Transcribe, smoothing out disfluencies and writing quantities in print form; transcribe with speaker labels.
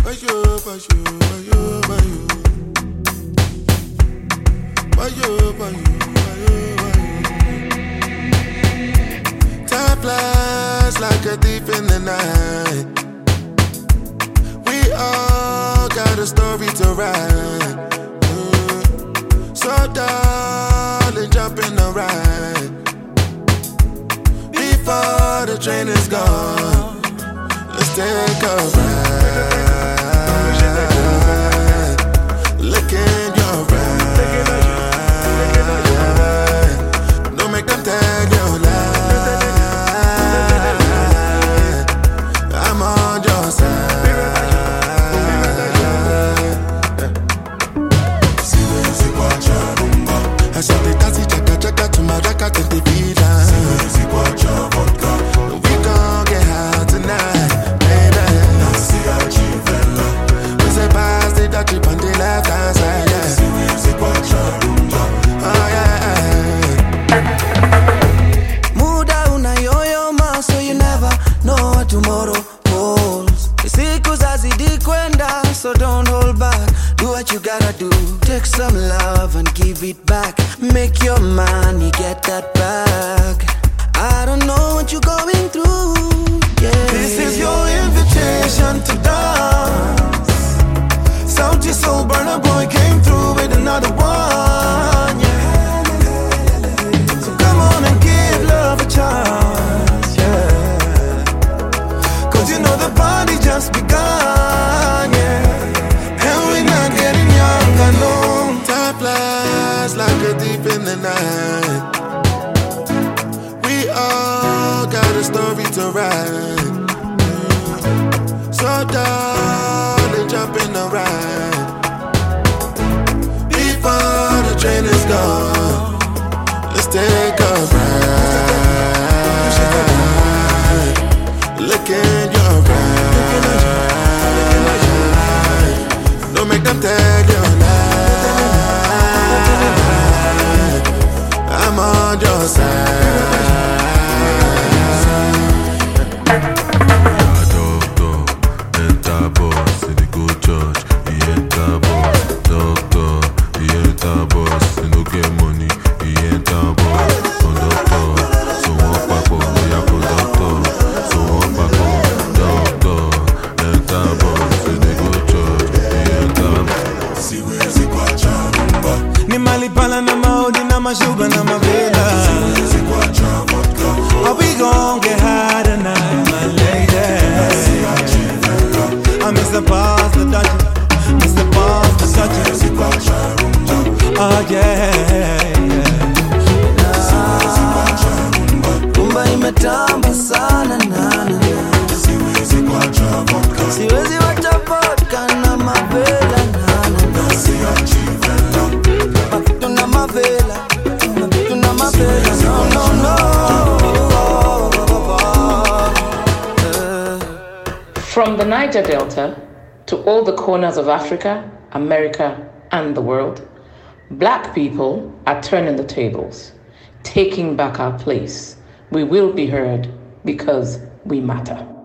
Speaker 1: Time flies like a thief in the night. We all got a story to write. So darling, jump in the ride before the train is gone. Let's take a ride. Look in your eyes. Don't make them tell you lie. I'm on your side. Asante tazi chaka chaka tumaraka tete vida. Siwezi kuacha vodka. We gon' get high tonight, baby. Nasi achivela. We say pass the dirty on the left hand side, yeah. Siwezi kuacha rumba. Oh yeah.
Speaker 2: Muda unayoyoma, so you never know what tomorrow holds. Siku zazidi kwenda, so don't hold back. Do what you gotta do. Take some love and give it back. Make your money, get that back. I don't know what you're going through, yeah.
Speaker 3: This is your invitation to dance. Sauti Soul Burner Boy came through with another one, yeah. So come on and give love a chance, yeah. Cause you know the party just begun, yeah.
Speaker 1: Time flies like a thief in the night. We all got a story to write. So darling, jump in the ride before the train is gone. Let's take a ride. Look in your eyes. Don't make them tell you lie. I'm on your side.
Speaker 4: Doctor, enter boss, in the good church, he enter boss. Doctor, he enter boss, he no get money, he enter boss. Conductor, so one pack up, we are conductor, so one pack up. Doctor, enter boss, in the good church, he enter boss.
Speaker 3: Siwezi kuacha rumba. Ni malipala na maudi na mashuga na mavela. Siwezi kuacha vodka. Are we gon' get high tonight, my lady? Nasi achivela. I miss the past, the touch. Miss the past, the touch. Siwezi kuacha rumba. Oh yeah, yeah. Siwezi kuacha rumba.
Speaker 2: Rumba imetamba sana nana.
Speaker 3: Siwezi kuacha vodka.
Speaker 2: Siwezi wacha vodka na mavela nana.
Speaker 3: Nasi achivela.
Speaker 2: Tuna mavela, tuna mavela, no, no, no.
Speaker 5: From the Niger Delta to all the corners of Africa, America, and the world, Black people are turning the tables, taking back our place. We will be heard because we matter.